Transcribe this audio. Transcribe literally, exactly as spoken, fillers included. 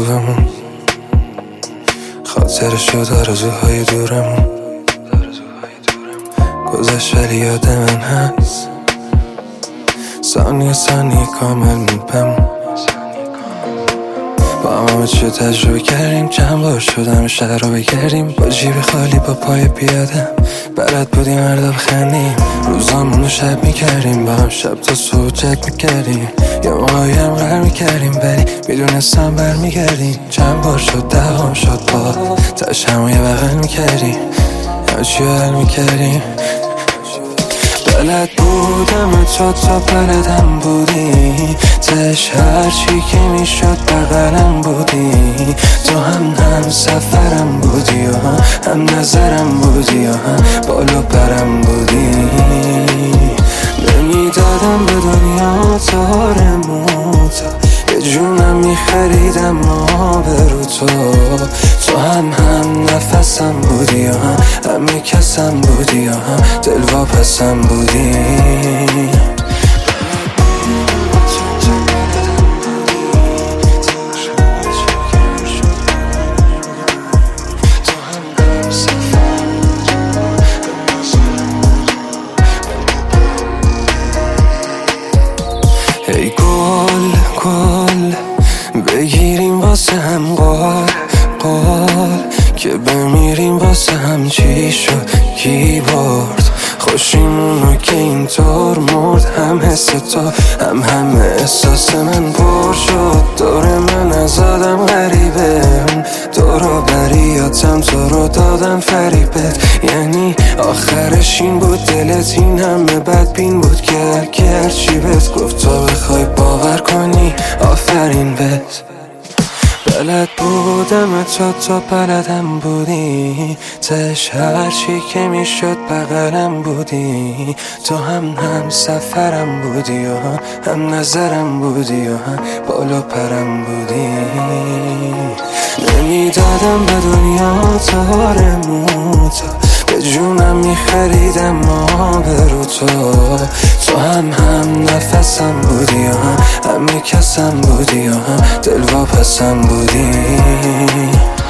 خوبمون، خاطرشو آرزوهای دورمون گذشت ولی یاد من هست، ثانیه ثانیه کامل میپم. با هم همه چیو تجربه کردیم، چند بار شدم شهر رو بگردیم، با جیب خالی با پای پیادم بلد بودیم هر دو بخندیم، روزامون رو شب میکردیم، با هم شب تا صبح چک میکردیم، یه موقعی هم غر میکردیم ولی میدونستم برمیگردیم. چند بار شد دوام شد با تش همو یه بغل میکردیم، همه چیو حل میکردیم. بلد بودم تو تا بلدم بودی، تش هرچی که میشد بغلم بودی، تو هم هم سفرم بودی و هم نظرم بودی و هم بالا پرم بودی. نمیدادم به دنیا تارموتا، یه جونم میخریدم ما برو تو، تو هم هم نفسم بودی و هم همه کسم بودی و هم دل واپسم بودی. ای گل گل بگیریم واسه هم قال قال، که بمیریم واسه هم چی شد کی برد، خوشیمونو که اینطور مرد، هم حس تو هم همه احساس من پر شد. دور من از آدم غریبه، دورو بریاتم تو رو دادم فریبت، یعنی آخرش این بود دلت این همه بدبین بود که هرکی هرچی بهت گفت تو بخوای باور کنی آفرین بهت. بلد بودم تو تا بلدم بودی، تش هرچی که میشد بغلم بودی، تو هم هم سفرم بودی و هم نظرم بودی و هم بالا پرم بودی. نمیدادم به دنیا تارموتا، به جونم میخریدم ما برو تو، تو هم هم نفسم بودی و هم همه کسم بودی و هم دل واپسم بودی.